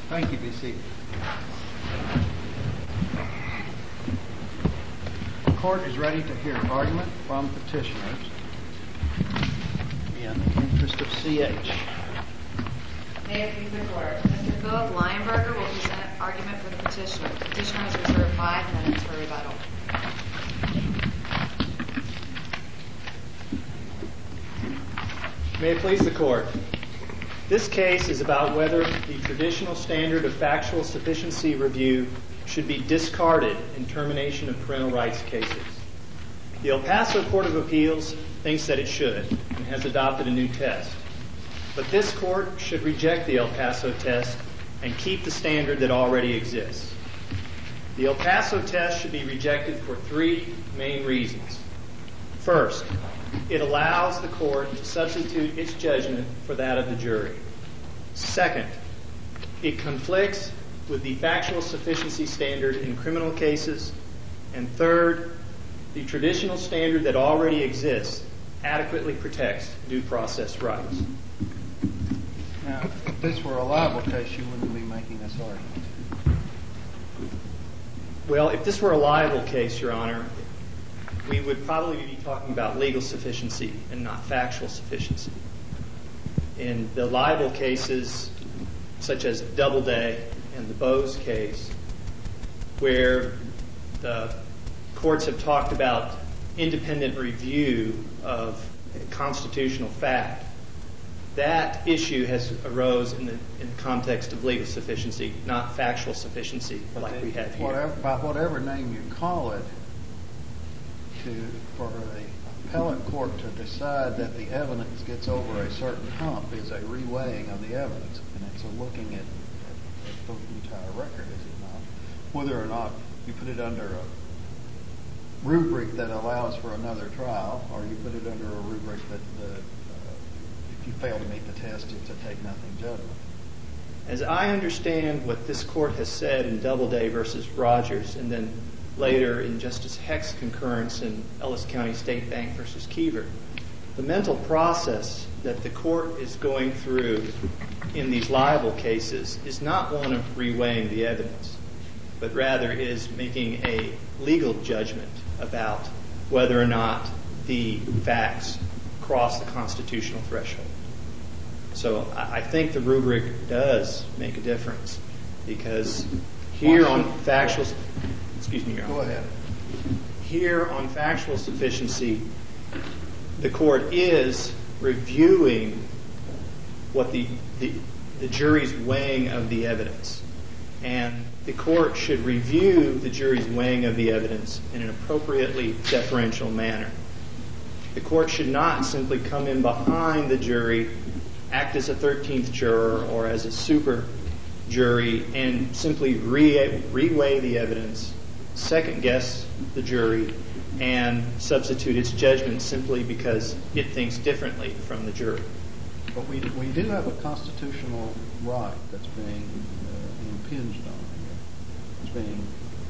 Thank you. Be seated. The court is ready to hear argument from petitioners in the interest of C.H. May it please the court. Mr. Philip Lionberger will present argument for the petitioner. The petitioner has reserved 5 minutes for rebuttal. May it please the court. This case is about whether the traditional standard of factual sufficiency review should be discarded in termination of parental rights cases. The El Paso Court of Appeals thinks that it should and has adopted a new test. But this court should reject the El Paso test and keep the standard that already exists. The El Paso test should be rejected for 3 main reasons. First, it allows the court to substitute its judgment for that of the jury. Second, it conflicts with the factual sufficiency standard in criminal cases. And third, the traditional standard that already exists adequately protects due process rights. Now, if this were a liable case, you wouldn't be making this argument. Well, if this were a liable case, Your Honor, we would probably be talking about legal sufficiency and not factual sufficiency. In the liable cases, such as Doubleday and the Bose case, where the courts have talked about independent review of constitutional fact, that issue has arose in the context of legal sufficiency, not factual sufficiency like we have here. By whatever name you call it, for the appellate court to decide that the evidence gets over a certain hump is a reweighing of the evidence, and it's a looking at the entire record, is it not? Whether or not you put it under a rubric that allows for another trial, or you put it under a rubric that if you fail to meet the test, it's a take-nothing judgment. As I understand what this court has said in Doubleday versus Rogers, and then later in Justice Heck's concurrence in Ellis County State Bank versus Kiever, the mental process that the court is going through in these liable cases is not one of reweighing the evidence, but rather is making a legal judgment about whether or not the facts cross the constitutional threshold. So I think the rubric does make a difference, because here on factual... Excuse me, Your Honor. Go ahead. Here on factual sufficiency, the court is reviewing what the jury's weighing of the evidence. And the court should review the jury's weighing of the evidence in an appropriately deferential manner. The court should not simply come in behind the jury, act as a 13th juror or as a super jury, and simply reweigh the evidence, second-guess the jury, and substitute its judgment simply because it thinks differently from the jury. But we do have a constitutional right that's being impinged on here.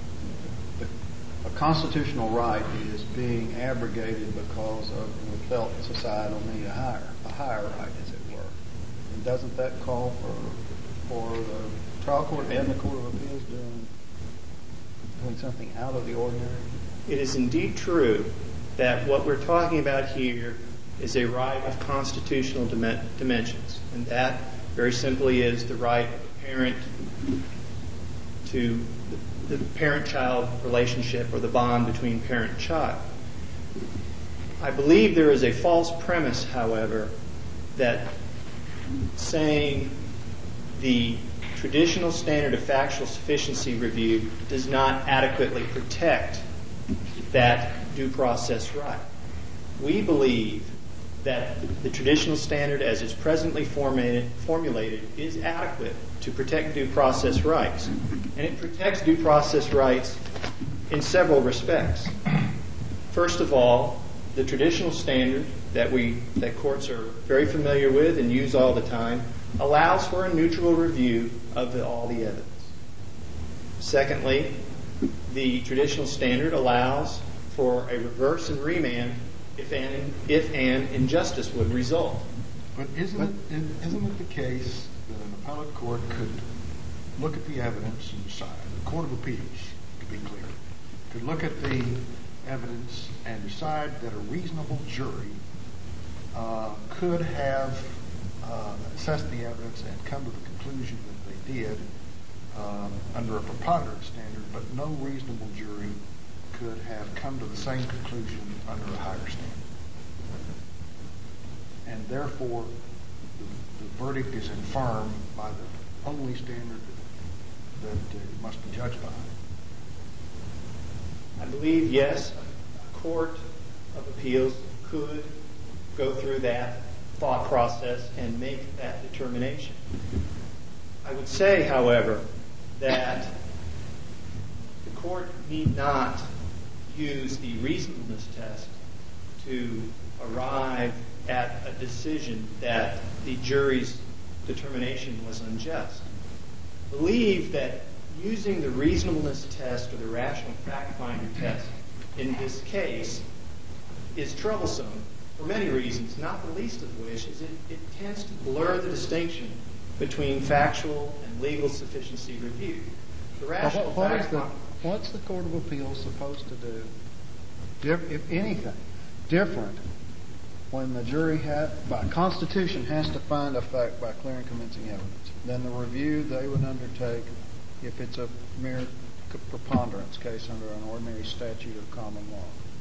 A constitutional right is being abrogated because of we felt societal need a higher right, as it were. And doesn't that call for the trial court and the Court of Appeals doing something out of the ordinary? It is indeed true that what we're talking about here is a right of constitutional dimensions, and that very simply is the right of a parent to the parent-child relationship, or the bond between parent and child. I believe there is a false premise, however, that saying the traditional standard of factual sufficiency review does not adequately protect that due process right. We believe that the traditional standard as it's presently formulated is adequate to protect due process rights. And it protects due process rights in several respects. First of all, the traditional standard that courts are very familiar with and use all the time allows for a neutral review of all the evidence. Secondly, the traditional standard allows for a reverse and remand if an injustice would result. But isn't it the case that an appellate court could look at the evidence and decide. The Court of Appeals, to be clear, could look at the evidence and decide that a reasonable jury could have assessed the evidence and come to the conclusion that they did under a preponderance standard, but no reasonable jury could have come to the same conclusion under a higher standard. And therefore, the verdict is infirm by the only standard that it must be judged by. I believe, yes, a court of appeals could go through that thought process and make that determination. I would say, however, that the court need not use the reasonableness test to arrive at a decision that the jury's determination was unjust. I believe that using the reasonableness test or the rational fact-finding test in this case is troublesome for many reasons, not the least of which is it tends to blur the distinction between factual and legal sufficiency review. The rational What's the Court of Appeals supposed to do, if anything, different when the jury by Constitution has to find a fact by clear and convincing evidence than the review they would undertake if it's a mere preponderance case under an ordinary statute or common law?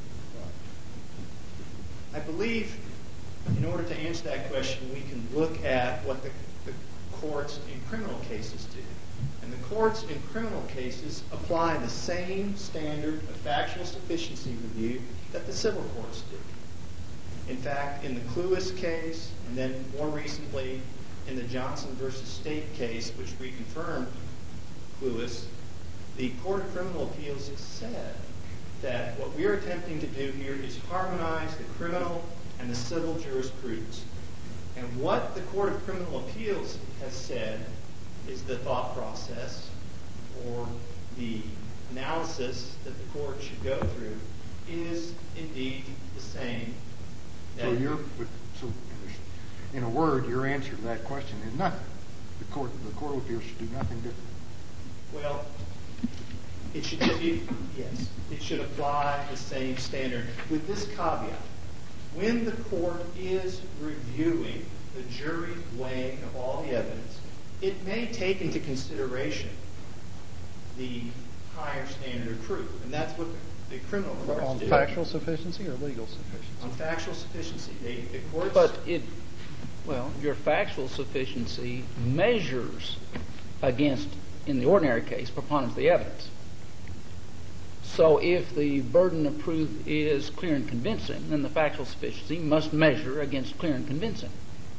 I believe in order to answer that question, we can look at what the courts in criminal cases do. And the courts in criminal cases apply the same standard of factual sufficiency review that the civil courts do. In fact, in the Cluess case, and then more recently in the Johnson v. State case, which reconfirmed Cluess, the Court of Criminal Appeals has said that what we are attempting to do here is harmonize the criminal and the civil jurisprudence. And what the Court of Criminal Appeals has said is the thought process or the analysis that the court should go through is indeed the same. So in a word, your answer to that question is nothing. The Court of Appeals should do nothing different. Well, it should be, yes, it should apply the same standard with this caveat. When the court is reviewing the jury's weighing of all the evidence, it may take into consideration the higher standard of proof. And that's what the criminal courts do. On factual sufficiency or legal sufficiency? On factual sufficiency. The courts... But your factual sufficiency measures against, in the ordinary case, preponderance of the evidence. So if the burden of proof is clear and convincing, then the factual sufficiency must measure against clear and convincing.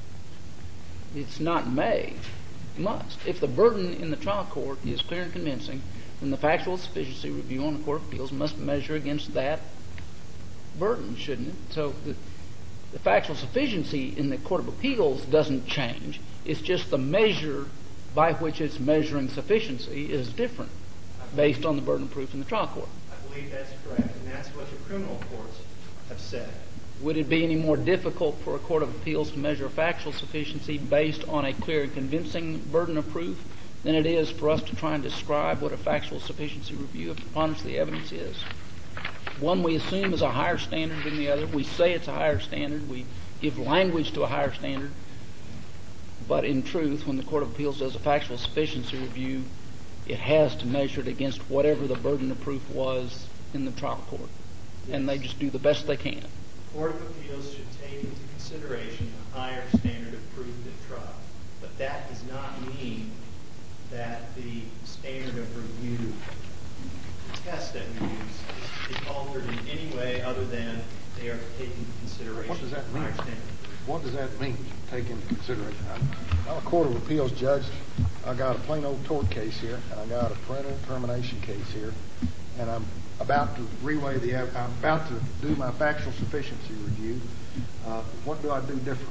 It's not may, must. If the burden in the trial court is clear and convincing, then the factual sufficiency review on the Court of Appeals must measure against that burden, shouldn't it? So the factual sufficiency in the Court of Appeals doesn't change. It's just the measure by which it's measuring sufficiency is different based on the burden of proof in the trial court. I believe that's correct, and that's what the criminal courts have said. Would it be any more difficult for a Court of Appeals to measure factual sufficiency based on a clear and convincing burden of proof than it is for us to try and describe what a factual sufficiency review of preponderance of the evidence is? One we assume is a higher standard than the other. We say it's a higher standard. We give language to a higher standard. But in truth, when the Court of Appeals does a factual sufficiency review, it has to measure it against whatever the burden of proof was in the trial court. Yes. And they just do the best they can. The Court of Appeals should take into consideration the higher standard of proof at trial. But that does not mean that the standard of review, the test that we use, is altered in any way other than they are taking into consideration. What does that mean? Higher standard. What does that mean, take into consideration? I'm a Court of Appeals judge. I got a plain old tort case here, and I got a parental termination case here, and I'm about to I'm about to do my factual sufficiency review. What do I do different?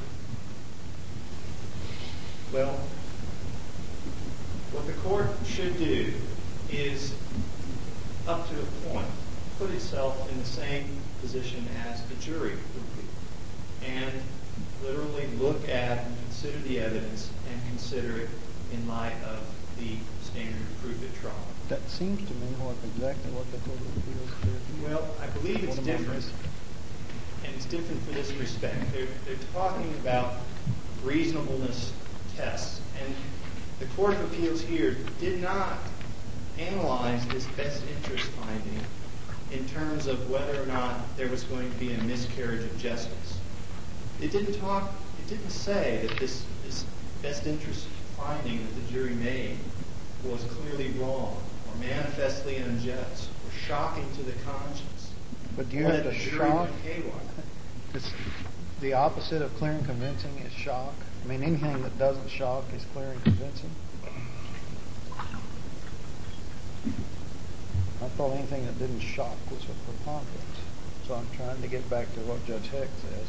Well, what the court should do is, up to a point, put itself in the same position as the jury would be, and literally look at and consider the evidence and consider it in light of the standard of proof at trial. That seems to me exactly what the Court of Appeals did. Well, I believe it's What am I different. missing? And it's different for this respect. They're talking about reasonableness tests. And the Court of Appeals here did not analyze this best interest finding in terms of whether or not there was going to be a miscarriage of justice. It didn't say that this best interest finding that the jury made was clearly wrong or manifestly unjust or shocking to the conscience. But do you or have that to the jury shock? went haywire. It's the opposite of clear and convincing is shock. I mean, anything that doesn't shock is clear and convincing. I thought anything that didn't shock was a preponderance. So I'm trying to get back to what Judge Heck says.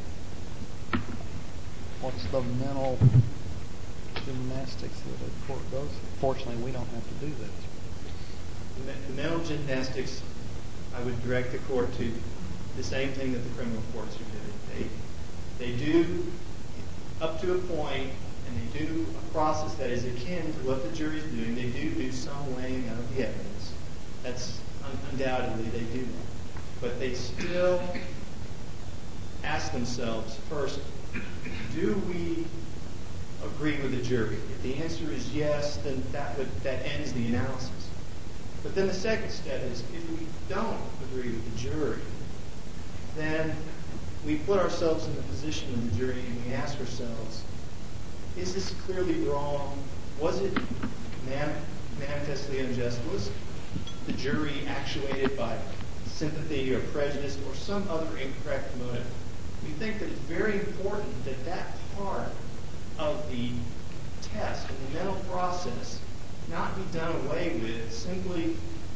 What's the mental gymnastics that a court goes through? Fortunately, we don't have to do this. The mental gymnastics, I would direct the court to the same thing that the criminal courts are doing. They do, up to a point, and they do a process that is akin to what the jury's doing. They do some weighing of the evidence. That's undoubtedly they do that. But they still ask themselves, first, do we agree with the jury? If the answer is yes, then that ends the analysis. But then the second step is, if we don't agree with the jury, then we put ourselves in the position of the jury and we ask ourselves, is this clearly wrong? Was it manifestly unjust? Was the jury actuated by sympathy or prejudice or some other incorrect motive? We think that it's very important that that part of the test and the mental process not be done away with simply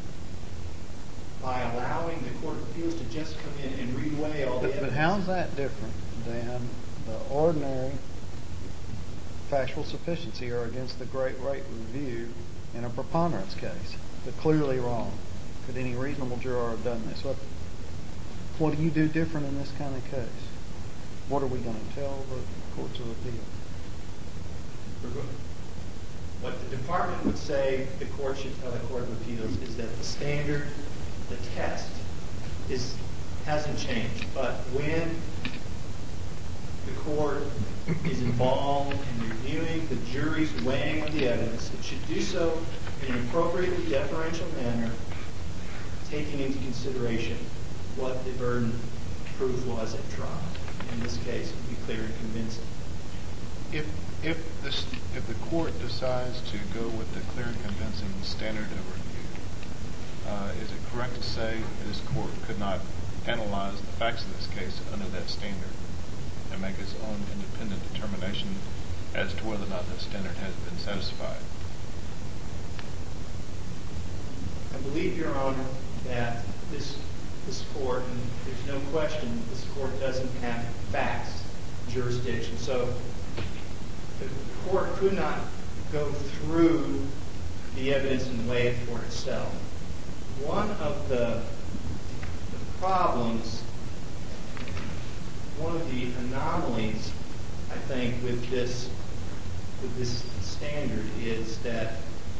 by allowing the Court of Appeals to just come in and reweigh all the evidence. But how's that different than the ordinary factual sufficiency or against the great rate review in a preponderance case? The clearly wrong. Could any reasonable juror have done this? What do you do different in this kind of case? What are we going to tell the Courts of Appeal? What the department would say the court should tell the Court of Appeals is that the standard, the test, hasn't changed. But when the court is involved in reviewing the jury's weighing of the evidence, it should do so in an appropriately deferential manner, taking into consideration what the burden of proof was at trial. In this case, it would be clear and convincing. If the court decides to go with the clear and convincing standard of review, is it correct to say this court could not analyze the facts of this case under that standard and make its own independent determination as to whether or not that standard has been satisfied? I believe, Your Honor, that this court, and there's no question this court doesn't have facts jurisdiction. So the court could not go through the evidence and weigh it for itself. One of the problems, one of the anomalies, I think, with this standard is that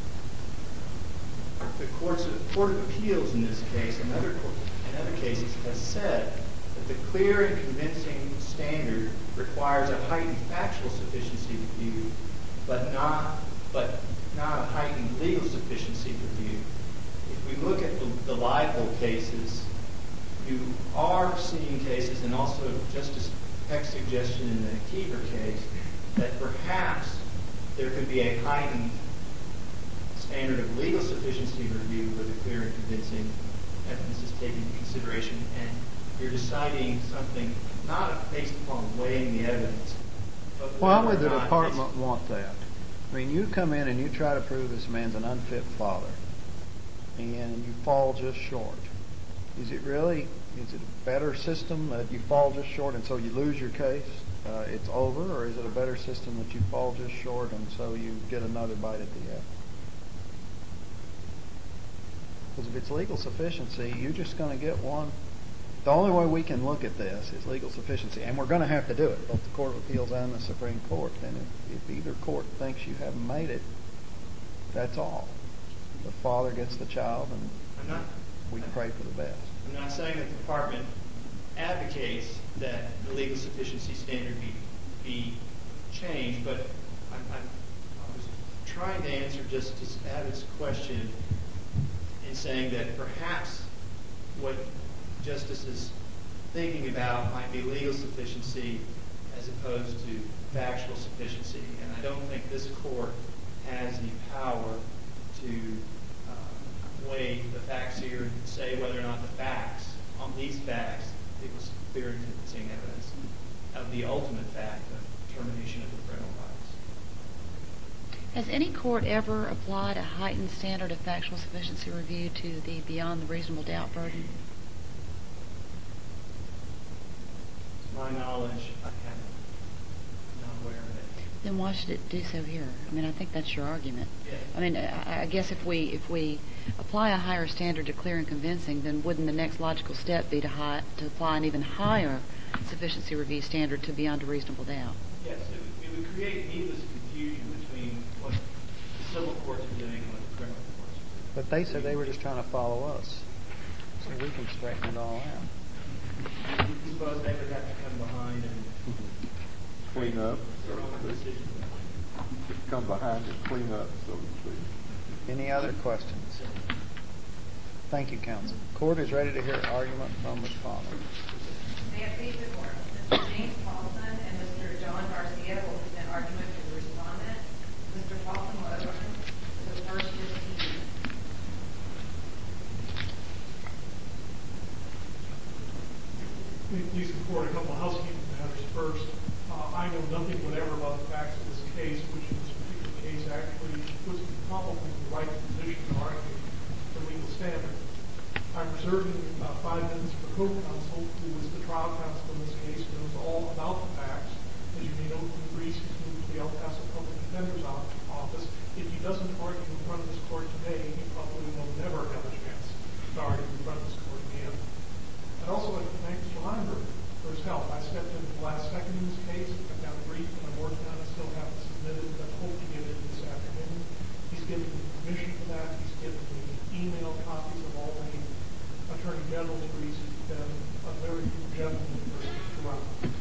the Court of Appeals in this case and other cases has said that the clear and convincing standard requires a heightened factual sufficiency review, but not a heightened legal sufficiency review. If we look at the libel cases, you are seeing cases, and also Justice Peck's suggestion in the Keever case, that perhaps there could be a heightened standard of legal sufficiency review where the clear and convincing evidence is taken into consideration, and you're deciding something not based upon weighing the evidence. Why would the department want that? I mean, you come in and you try to prove this man's an unfit father, and you fall just short. Is it a better system that you fall just short and so you lose your case, it's over, or is it a better system that you fall just short and so you get another bite at the apple? Because if it's legal sufficiency, you're just going to get one. The only way we can look at this is legal sufficiency, and we're going to have to do it, both the Court of Appeals and the Supreme Court. And if either court thinks you haven't made it, That's all. The father gets the child, and we pray for the best. I'm not saying that the department advocates that the legal sufficiency standard be changed, but I was trying to answer Justice Abbott's question in saying that perhaps what Justice is thinking about might be legal sufficiency as opposed to factual sufficiency. And I don't think this court has the power to weigh the facts here and say whether or not the facts, on these facts, it was clear and convincing evidence of the ultimate fact of termination of the parental rights. Has any court ever applied a heightened standard of factual sufficiency review to the beyond the reasonable doubt burden? To my knowledge, I haven't. I'm not aware of it. Then why should it do so here? I mean, I think that's your argument. Yes. I mean, I guess if we apply a higher standard to clear and convincing, then wouldn't the next logical step be to apply an even higher sufficiency review standard to beyond a reasonable doubt? Yes, it would create needless confusion between what the civil courts are doing and what the criminal courts are doing. But they said they were just trying to follow us, so we can straighten it all out. I suppose they would have to come behind and clean up, their own decision. come behind and clean up, so to speak. Any other questions? Thank you, counsel. Court is ready to hear argument from respondent. May it please the court. Mr. James Paulson and Mr. John Garcia will present argument for the respondent. Mr. Paulson will open the first 15 minutes. May it please the court, a couple of housekeeping matters first. I know nothing whatever about the facts of this case, which in this particular case actually puts me probably in the right position to argue the legal standard. I'm reserving 5 minutes for co-counsel, who was the trial counsel in this case, and knows all about the facts. As you may know from the briefs, he's moved to the El Paso Public Defender's Office. If he doesn't argue in front of this court today, he probably will never have a chance to argue in front of this court again. I'd also like to thank Mr. Lineberg for his help. I stepped in the last second in this case. I've got a brief that I'm working on. I still have to submit it, but I hope to get it this afternoon. He's given me permission for that. He's given me email copies of all the Attorney General's briefs. He's been a very good gentleman throughout.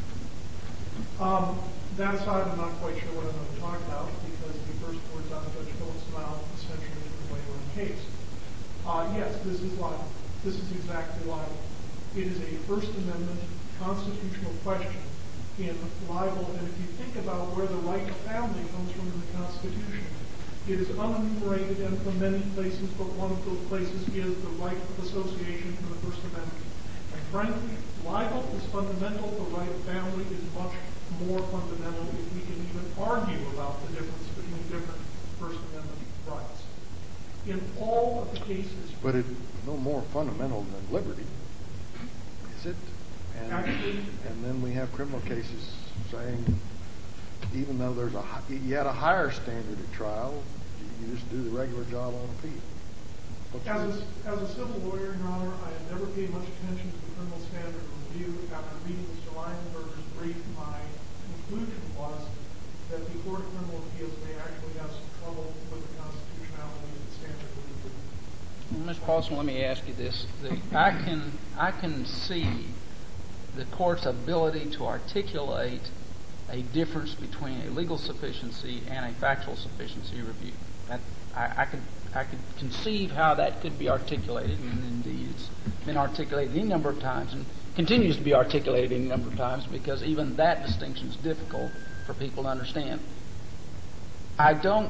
That aside, I'm not quite sure what I'm going to talk about because the first words out of Judge Phillips' mouth essentially is the way on the case. Yes, this is libel. This is exactly libel. It is a First Amendment constitutional question in libel, and if you think about where the right to family comes from in the Constitution, it is unenumerated and from many places, but one of those places is the right of association in the First Amendment. And frankly, libel is fundamental. The right of family is much more fundamental if we can even argue about the difference between different First Amendment rights. In all of the cases... But it's no more fundamental than liberty, is it? And then we have criminal cases saying, even though you had a higher standard at trial, you just do the regular job on appeal. As a civil lawyer, Your Honor, I have never paid much attention to the criminal standard review. After reading Mr. Lineberger's brief, my conclusion was that the Court of Criminal Appeals may actually have some trouble with the constitutionality of the standard review. Well, Mr. Paulson, let me ask you this. I can see the court's ability to articulate a difference between a legal sufficiency and a factual sufficiency review. I could conceive how that could be articulated, and indeed it's been articulated any number of times and continues to be articulated any number of times because even that distinction is difficult for people to understand. I don't,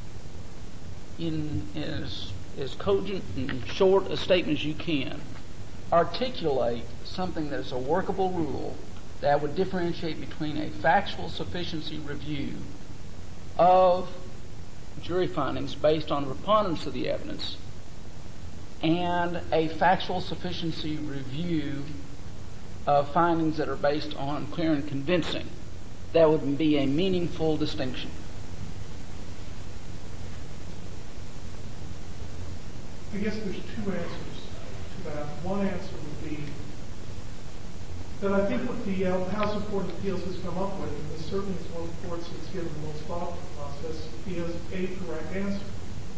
in as cogent and short a statement as you can, articulate something that is a workable rule that would differentiate between a factual sufficiency review of jury findings based on preponderance of the evidence and a factual sufficiency review of findings that are based on clear and convincing. That would be a meaningful distinction. I guess there's two answers to that. One answer would be that I think what the House of Court of Appeals has come up with, and this certainly is one of the courts that's given the most thought to the process, is a correct answer.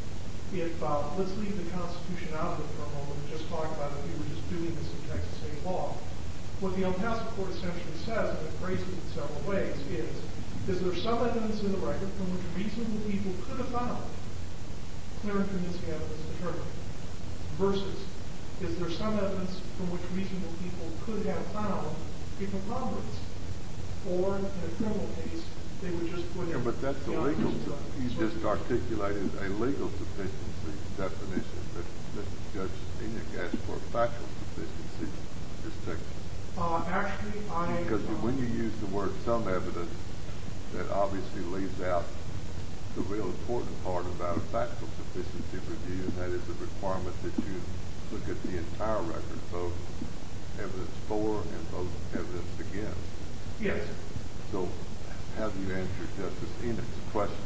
let's leave the Constitution out of it for a moment and just talk about if we were just doing this in Texas state law. What the El Paso court essentially says, and it phrases it several ways, is there some evidence in the record from which reasonable people could have found clear and convincing evidence determined, versus is there some evidence from which reasonable people could have found a preponderance, or in a criminal case, they would just put in... Yeah, but that's a legal... You just articulated a legal sufficiency definition, but Judge Enoch asked for factual sufficiency distinction. Actually, Because when you use the word some evidence, that obviously leaves out the real important part about a factual sufficiency review, and that is the requirement that you look at the entire record, both evidence for and both evidence against. yes. So how do you answer Justice Enoch's question?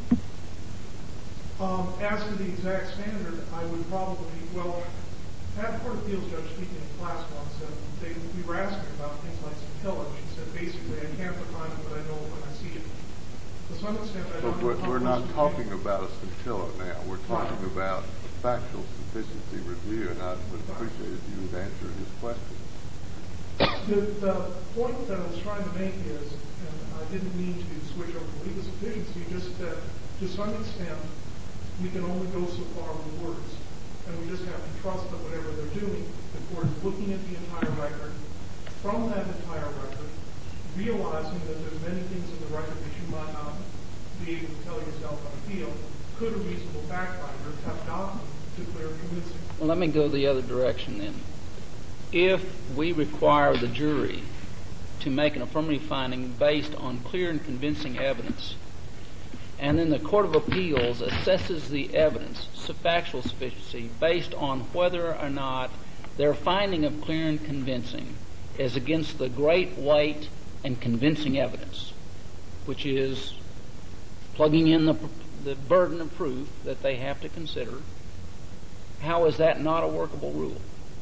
As to the exact standard, I would probably, well, I had a court of appeals judge speaking in class once, and we were asking about things like scintilla. She said, basically, I can't define it, but I know it when I see it. To some extent, I don't know how We're not close talking about a scintilla now. We're talking about a factual sufficiency review, and I would appreciate if you would answer his question. The point that I was trying to make is, and I didn't mean to switch over to legal sufficiency, just that to some extent, we can only go so far with words. And we just have to trust that whatever they're doing, the court is looking at the entire record, from that entire record, realizing that there's many things in the record that you might not be able to tell yourself on appeal, could a reasonable fact finder have gotten to clear and convincing? Well, let me go the other direction then. If we require the jury to make an affirmative finding based on clear and convincing evidence, and then the Court of Appeals assesses the evidence, factual sufficiency, based on whether or not their finding of clear and convincing is against the great weight and convincing evidence, which is plugging in the burden of proof that they have to consider, how is that not a workable rule?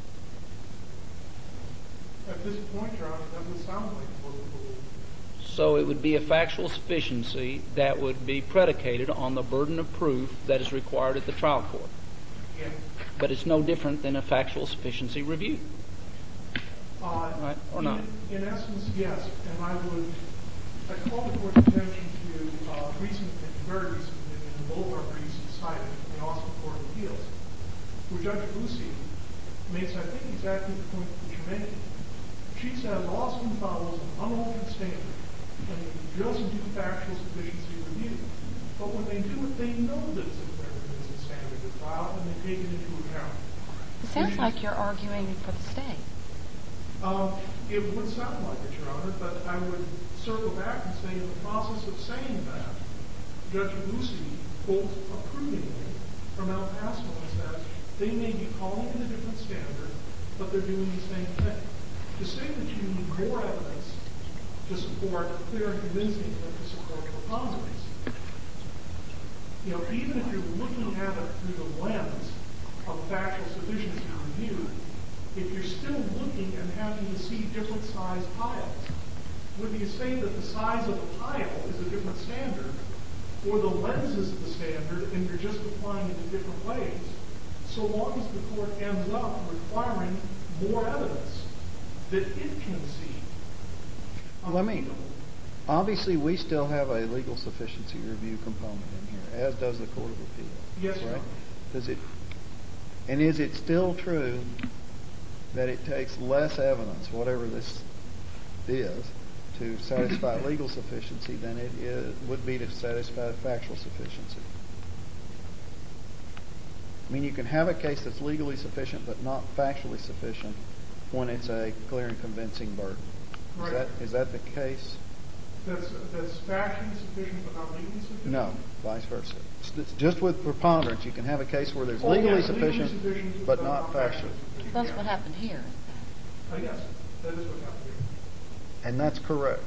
At this point, Your Honor, that would sound like a workable rule. So it would be a factual sufficiency that would be predicated on the burden of proof that is required at the trial court. Yeah. But it's no different than a factual sufficiency review. Right? Or not? In essence, yes. And I call the court's attention to very recent opinion in both our briefs cited in the Austin Court of Appeals, where Judge Lucy makes, I think, exactly the point that you're making. She says Austin follows an unaltered standard, and it doesn't do factual sufficiency review. But when they do it, they know that it's a clear and convincing standard to file, and they take it into account. It sounds like you're arguing for the state. It would sound like it, Your Honor, but I would circle back and say in the process of saying that, Judge Lucy quotes approvingly from El Paso and says they may be calling it a different standard, but they're doing the same thing. To say that you need more evidence to support clear and convincing than to support preponderance, even if you're looking at it through the lens of factual sufficiency review, if you're still looking and having to see different sized piles, whether you say that the size of a pile is a different standard, or the lens is the standard and you're just applying it in different ways, so long as the court ends up requiring more evidence that it can see. Obviously we still have a legal sufficiency review component in here, as does the Court of Appeals. Yes, Your Honor. And is it still true that it takes less evidence, whatever this is, to satisfy legal sufficiency than it would be to satisfy factual sufficiency? I mean, you can have a case that's legally sufficient but not factually sufficient when it's a clear and convincing burden. Right. Is that the case? That's factually sufficient but not legally sufficient? No, vice versa. Just with preponderance, you can have a case where there's legally sufficient but not factually. That's what happened here. Yes, that is what happened here. And that's correct.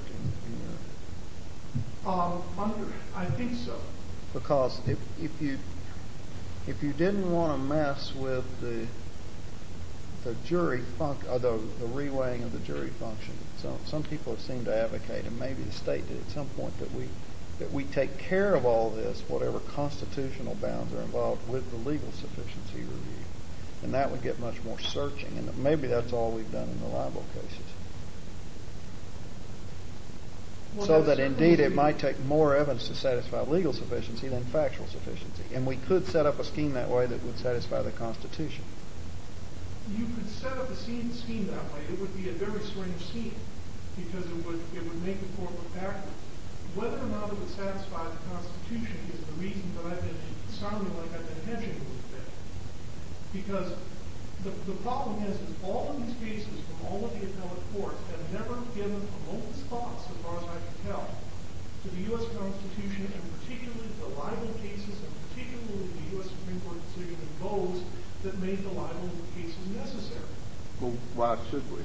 I think so. Because if you didn't want to mess with the jury the reweighing of the jury function, some people have seemed to advocate, and maybe the state did at some point, that we that we take care of all this, whatever constitutional bounds are involved, with the legal sufficiency review. And that would get much more searching. And maybe that's all we've done in the libel cases. Well, So that indeed it might take more evidence to satisfy legal sufficiency than factual sufficiency. And we could set up a scheme that way that would satisfy the Constitution. You could set up a scheme that way. It would be a very strange scheme because it would make the court look backwards. Whether or not it would satisfy the Constitution is the reason that I've been sounding like I've been hedging a little bit. Because the problem is all of these cases from all of the appellate courts have never given a moment's thought, so far as I can tell, to the U.S. Constitution, and particularly the libel cases, and particularly the U.S. Supreme Court decision in Bose that made the libel cases necessary. Well, why should we?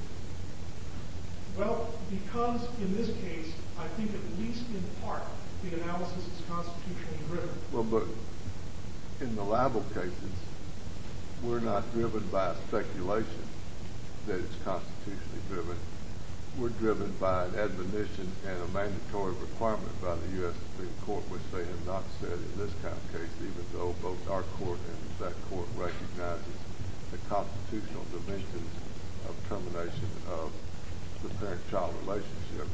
Well, because in this case, I think at least in part, the analysis is constitutionally driven. Well, but in the libel cases, we're not driven by speculation that it's constitutionally driven. We're driven by an admonition and a mandatory requirement by the U.S. Supreme Court, which they have not said in this kind of case, even though both our court and that court recognizes the constitutional dimensions of termination of the parent-child relationship.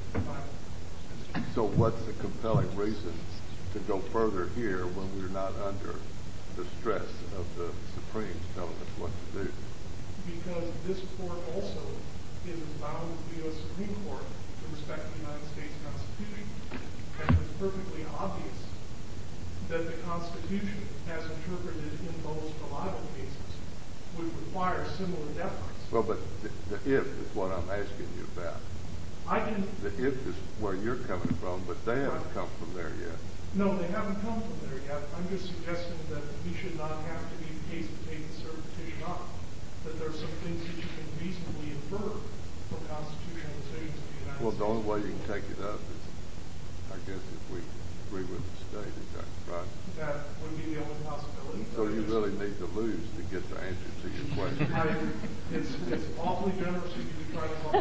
So what's the compelling reason to go further here when we're not under the stress of the Supremes telling us what to do? Because this court also is bound with the U.S. Supreme Court to respect the United States Constitution. And it's perfectly obvious that the Constitution, as interpreted in most libel cases, would require similar deference. Well, but the if is what I'm asking you about. The if is where you're coming from, but they haven't come from there yet. No, they haven't come from there yet. I'm just suggesting that we should not have to be the case to take the cert petition up. That there are some things that you can reasonably infer from constitutional decisions of the United States. Well, the only way you can take it up is, I guess, if we agree with the state. Is that right? That would be the only possibility. So you really need to lose to get the answer to your question. It's awfully generous of you to try to help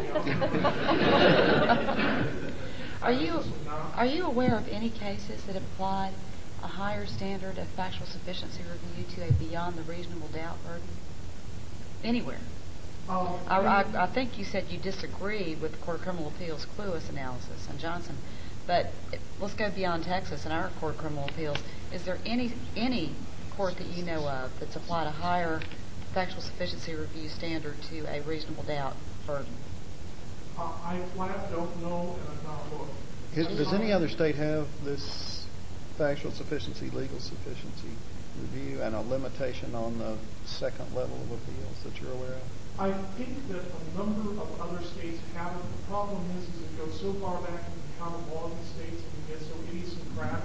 me out. Are you aware of any cases that have applied a higher standard of factual sufficiency review to a beyond the reasonable doubt burden? Anywhere? I think you said you disagree with the Court of Criminal Appeals' Cluis analysis on Johnson. But let's go beyond Texas and our Court of Criminal Appeals. Is there any court that you know of that's applied a higher factual sufficiency review standard to a reasonable doubt burden? I flat don't know, and I'm not looking. Does any other state have this factual sufficiency, legal sufficiency review, and a limitation on the second level of appeals that you're aware of? I think that a number of other states have it. The problem is it goes so far back into the common law of the states and we get so idiosyncratic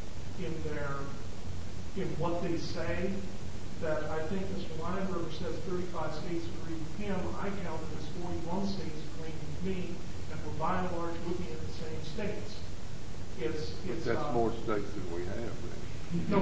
in what they say that I think Mr. Leinberger says 35 states agree with him. I counted as 41 states agreeing with me, and we're by and large looking at the same states. That's more states than we have. No,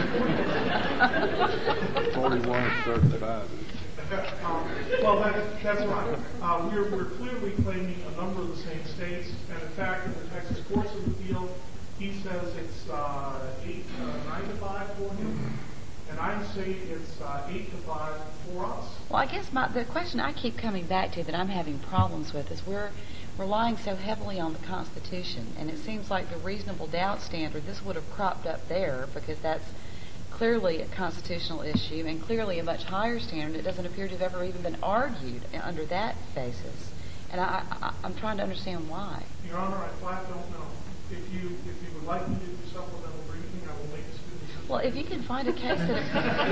41 and 35. Well, that's right. We're clearly claiming a number of the same states, and in fact, in the Texas Courts of Appeal, he says it's 9 to 5 for him, and I say it's 8 to 5 for us. Well, I guess the question I keep coming back to that I'm having problems with is we're relying so heavily on the Constitution, and it seems like the reasonable doubt standard, this would have cropped up there because that's clearly a constitutional issue and clearly a much higher standard. It doesn't appear to have ever even been argued under that basis, and I'm trying to understand why. Your Honor, I flat don't know. If you would like me to do supplemental briefing, I will make a student. Well, if you can find a case that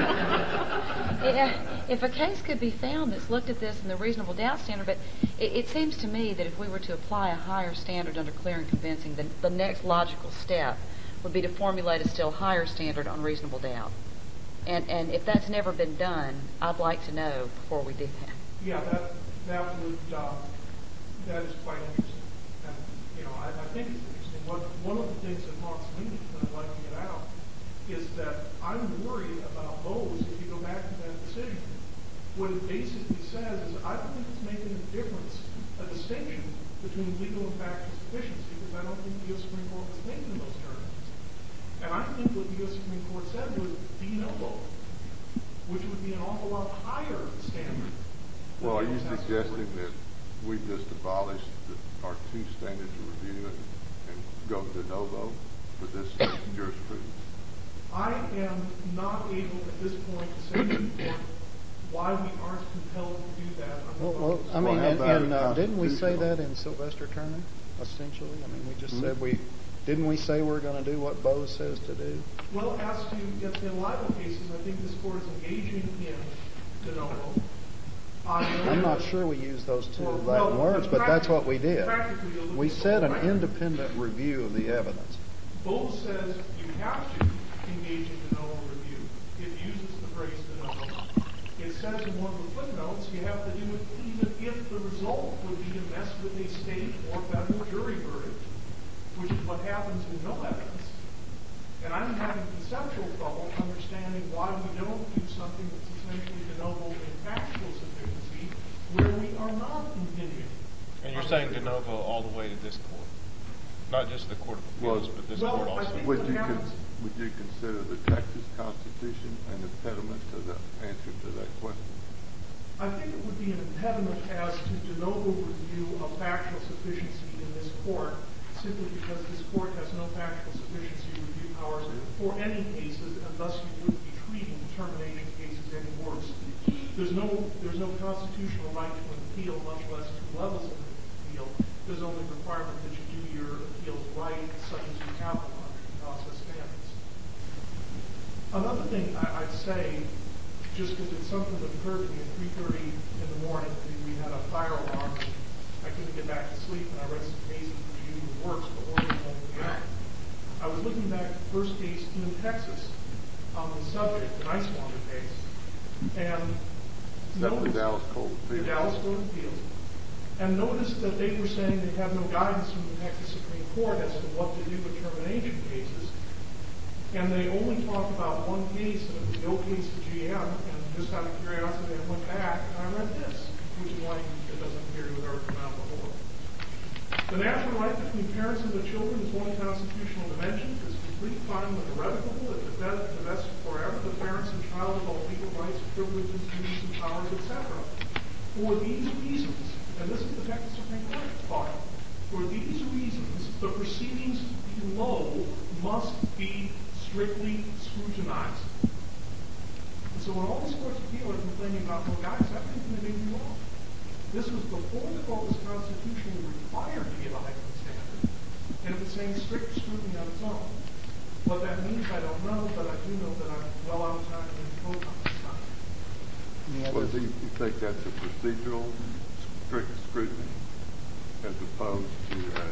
if a case could be found that's looked at this in the reasonable doubt standard, but it seems to me that if we were to apply a higher standard under clear and convincing, then the next logical step would be to formulate a still higher standard on reasonable doubt. And if that's never been done, I'd like to know before we do that. Yeah, that is quite interesting. And, I think it's interesting. One of the things that haunts me when I'd like to get out is that I'm worried about Bose if you go back to that decision. What it basically says is I don't think it's making a difference, a distinction between legal and factual sufficiency, because I don't think the U.S. Supreme Court was thinking in those terms. think what the U.S. Supreme Court said was de novo, which would be an awful lot higher standard. Well, are you suggesting that we just abolish our two standards of review and go de novo for this jurisprudence? I am not able at this point to say to the court why we aren't compelled to do that. Well, I mean, didn't we say that in Sylvester Turner, essentially? I mean, we just said didn't we say we're going to do what Bose says to do? Well, as to in libel cases, I think this court is engaging in de novo. I'm not sure we used those two Latin words, but that's what we did. We said an independent review of the evidence. Bose says you have to engage in de novo review. It uses the phrase de novo. It says in one of the footnotes you have to do it even if the result would be to mess with a state or federal jury verdict, which is what happens with no evidence. And I'm having conceptual trouble understanding why we don't do something that's essentially de novo in factual sufficiency where we are not impinging. And you're saying de novo all the way to this court? Not just the Court of Appeals, but this court also? Would you consider the Texas Constitution an impediment to the answer to that question? I think it would be an impediment as to de novo review of factual sufficiency in this court, simply because this court has no factual sufficiency review powers for any cases, and thus you wouldn't be treating termination cases any worse. There's no constitutional right to an appeal, much less two levels of an appeal. There's only a requirement that you do your appeals right, such as you have them under due process standards. Another thing I'd say, just because it's something that occurred to me at 3:30 in the morning, we had a fire alarm, and I couldn't get back to sleep, and I read some cases which usually works, but Oregon won't be out. I was looking back at the first case in Texas on the subject, the Nicewander case, and the Dallas Court of Appeals. And noticed that they were saying they have no guidance from the Texas Supreme Court as to what to do with termination cases. And they only talked about one case, and it was the old case of GM, and just out of curiosity I went back and I read this, which is why it doesn't appear to have ever come out before. The natural right between parents and their children is one constitutional dimension. It's complete, final, and irrevocable. It vests forever the parents and child of all legal rights, privileges, duties, and powers, etc. For these reasons, and this is the Texas Supreme Court part, for these reasons, the proceedings below must be strictly scrutinized. And so when all these courts of appeal are complaining about, well, guys, that may be wrong. This was before the court was constitutionally required to give a heightened standard, and it was saying strict scrutiny on its own. What that means, I don't know, but I do know that I'm well out of time and quote on this time. Well, do you think that's a procedural strict scrutiny as opposed to a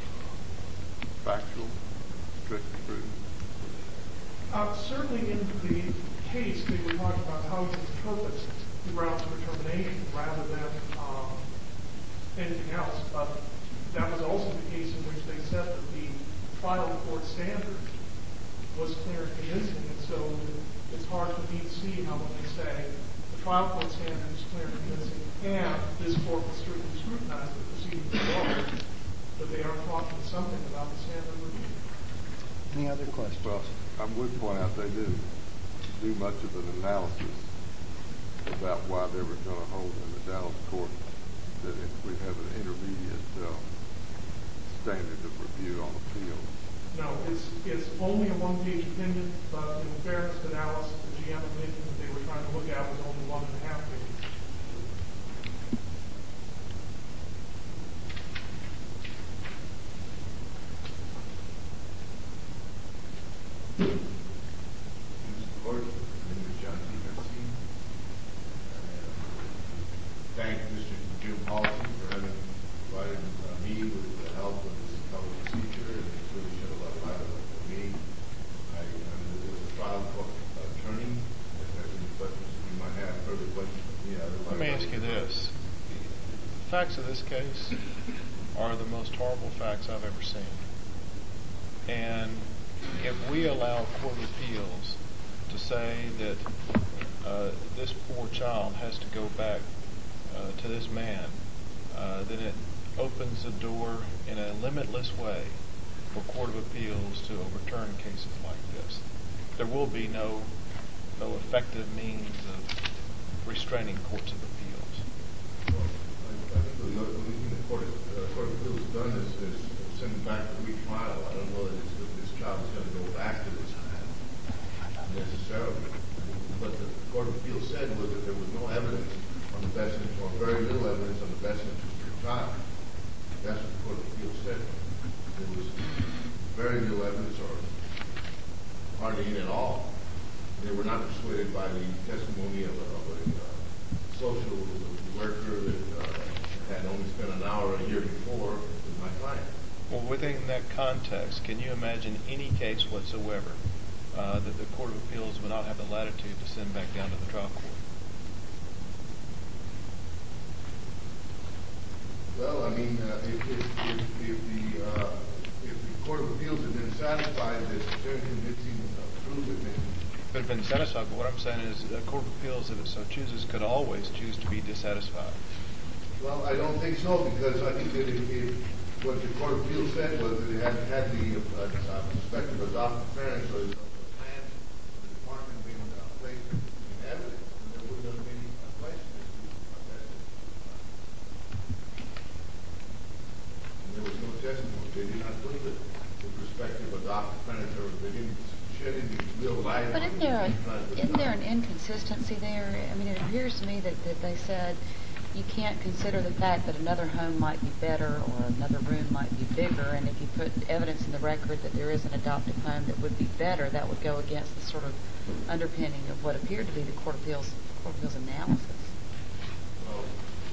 factual strict scrutiny? Certainly in the case, they were talking about how you interpret the grounds for termination rather than anything else. But that was also the case in which they said that the trial court standard was clear and convincing, and so it's hard for me to see how when they say the trial court standard is clear and convincing and this court was strictly scrutinized the proceedings below, that they are talking something about the standard review. Any other questions? Well, I would point out they didn't do much of an analysis about why they were going to hold in the Dallas court that if we have an intermediate standard of review on appeal. No, it's only a one-page opinion, but in fairness to Dallas, the GM opinion that they were trying to look at was only 1.5 pages. Mr. Court, my name is John T. Garcia. Thank Mr. Jim Paulson for having provided me with the help of this appellate procedure, and it's really shed a lot of light on me. I am the trial court attorney. If there's any questions you might have, further questions for me, Let me ask you this. The facts of this case are the most horrible facts I've ever seen. And if we allow Court of Appeals to say that this poor child has to go back to this man, then it opens the door in a limitless way for Court of Appeals to overturn cases like this. there will be no effective means of restraining courts of appeals. Well, I think the only thing the Court of Appeals has done is send it back to retrial. I don't know that this child is going to go back to this necessarily. What the Court of Appeals said was that there was no evidence on the best interest, or very little evidence on the best interest of the child. That's what the Court of Appeals said. There was very little evidence, or hardly any at all. They were not persuaded by the testimony of a social worker that had only spent an hour a year before with my client. Well, within that context, can you imagine any case whatsoever that the Court of Appeals would not have the latitude to send back down to the trial court? Well, I mean, if the Court of Appeals had been satisfied that the clear and convincing proof had been... If it had been satisfied, but what I'm saying is the Court of Appeals, if it so chooses, could always choose to be dissatisfied. Well, I don't think so, because I think that what the Court of Appeals said was that it had the prospective adopted parents or the plan of the department being placed in evidence, and there wouldn't have been any question as to that. And there was no testimony. They did not prove it. The prospective adopted parents, or they didn't shed any real light on it. But isn't there an inconsistency there? I mean, it appears to me that they said you can't consider the fact that another home might be better or another room might be bigger, and if you put evidence in the record that there is an adoptive home that would be better, that would go against the sort of underpinning of what appeared to be the Court of Appeals analysis. Well,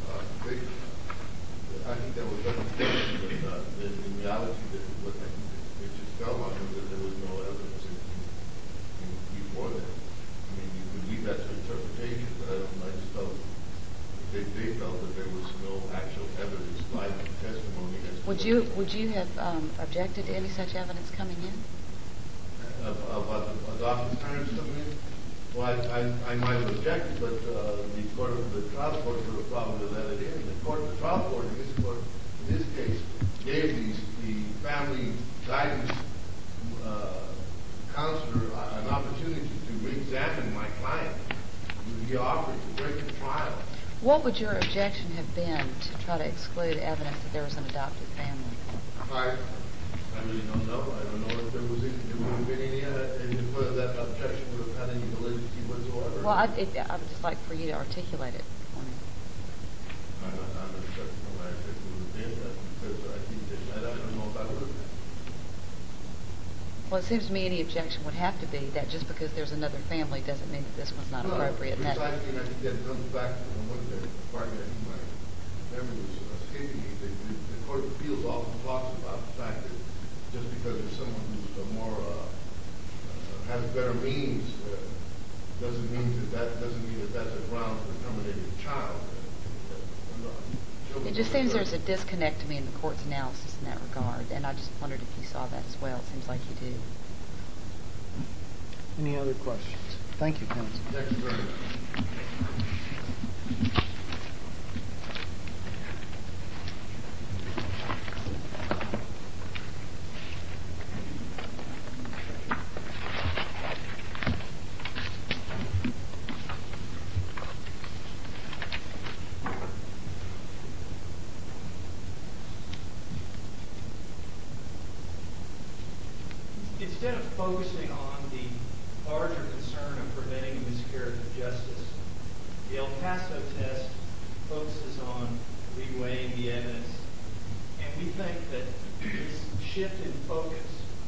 I think that was demonstrated, but in reality, what I think it just fell on was that there was no evidence before that. I mean, you could leave that to interpretation, but I just felt they felt that there was no actual evidence, live testimony. Would you have objected to any such evidence coming in? About the adoptive parents coming in? Well, I might have objected, but the trial court would have probably let it in. The trial court in this case gave the family guidance counselor an opportunity to re-examine my client. He offered to break the trial. What would your objection have been to try to exclude evidence that there was an adoptive family? I really don't know. I don't know if there would have been any, whether that objection would have had any validity whatsoever. Well, I would just like for you to articulate it for me. I'm not sure what I would have been, because I don't know if I would have been. Well, it seems to me any objection would have to be that just because there's another family doesn't mean that this one's not appropriate. Precisely, and I think that comes back to one of the part that my memory was escaping me. The Court of Appeals often talks about the fact that just because there's someone who's has better means doesn't mean that that's a ground for terminating a child. It just seems there's a disconnect to me in the court's analysis in that regard, and I just wondered if you saw that as well. It seems like you do. Any other questions? Thank you, counsel. Thank you very much. Instead of focusing on the larger concern of preventing a miscarriage of justice, the El Paso test focuses on reweighing the evidence. And we think that this shift in focus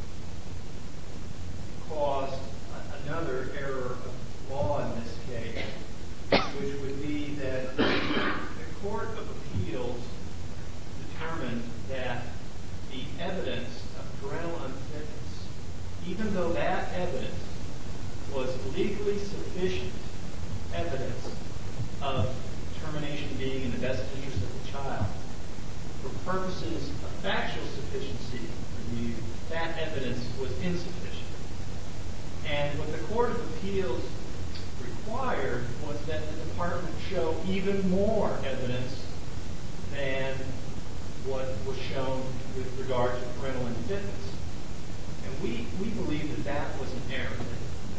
caused another error of law in this case, which would be that the Court of Appeals determined that the evidence of parental unfitness, even though that evidence was legally sufficient evidence of termination being in the best interest of the child, for purposes of factual sufficiency review, that evidence was insufficient. And what the Court of Appeals required was that the department show even more evidence than what was shown with regard to parental unfitness. And we believe that was an error.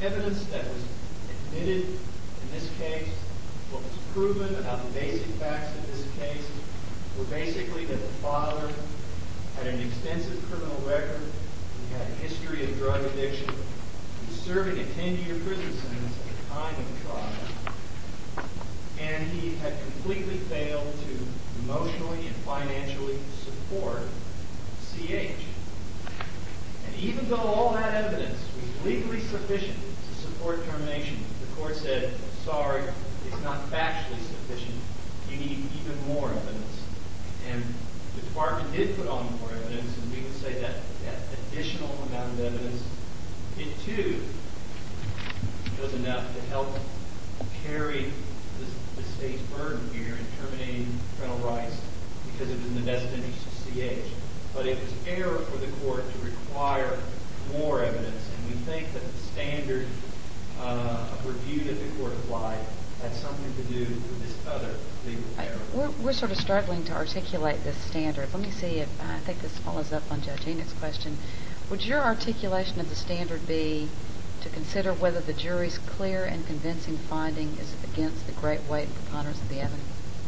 evidence that was admitted in this case, what was proven about the basic facts of this case, were basically that the father had an extensive criminal record, he had a history of drug addiction, he was serving a 10-year prison sentence at the time of the trial, and he had completely failed to emotionally and financially support CH. And even though all that evidence was legally sufficient to support termination, the court said, sorry, it's not factually sufficient. You need even more evidence. And the department did put on more evidence, and we would say that that additional amount of evidence, it too was enough to help carry the state's burden here in terminating parental rights because it was in the best interest of CH. But it was error for the court to require more evidence, and we think that the standard of review that the court applied had something to do with this other legal error. We're sort of struggling to articulate this standard. Let me see if I think this follows up on Judge Enoch's question. Would your articulation of the standard be to consider whether the jury's clear and convincing finding is against the great weight and preponderance of the evidence?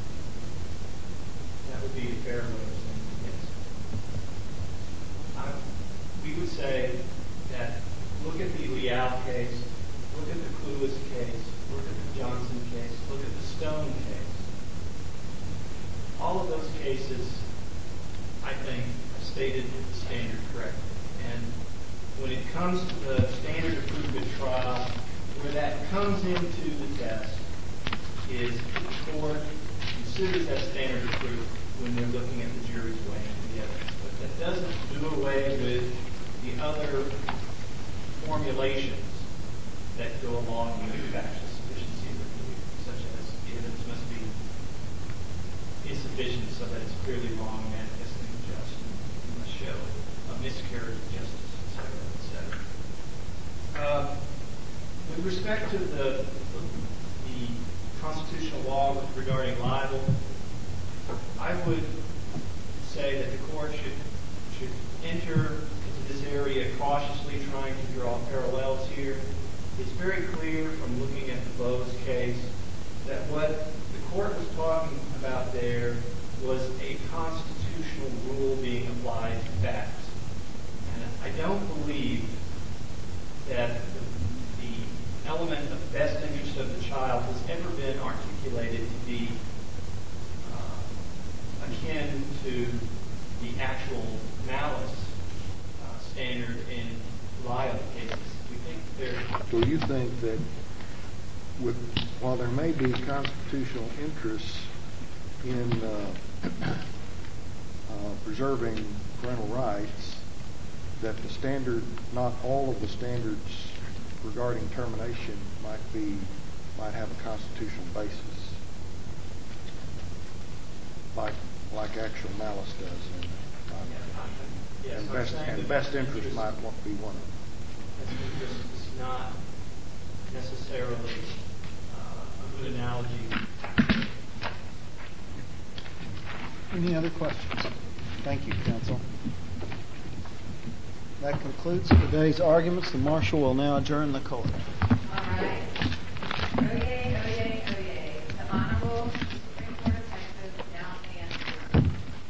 That would be a fair way of saying yes. We would say that look at the Leal case, look at the Clueless case, look at the Johnson case, look at the Stone case. All of those cases, I think, have stated the standard correctly. And when it comes to the standard of proof at trial, where that comes into the test is the court considers that standard of proof when they're looking at the jury's weighing the evidence. But that doesn't do away with the other formulations that go along with the factual sufficiency of the review, such as the evidence must be insufficient so that it's clearly wrong, manifestly unjust, and must show a miscarriage of justice, etc., etc. With respect to the constitutional law regarding libel, I would say that the court should enter into this area cautiously, trying to draw parallels here. It's very clear from looking at the Bose case that what the court was talking about there was a constitutional rule being applied to facts. And I don't believe that the element of best interest of the child has ever been articulated to be akin to the actual malice standard in libel cases. We think there. So you think that while there may be constitutional interests in preserving parental rights, that the standard, not all of the standards regarding termination might have a constitutional basis, like actual malice does, and best interest might be one of them. Best interest is not necessarily a good analogy. Any other questions? Thank you, counsel. That concludes today's arguments. The marshal will now adjourn the court.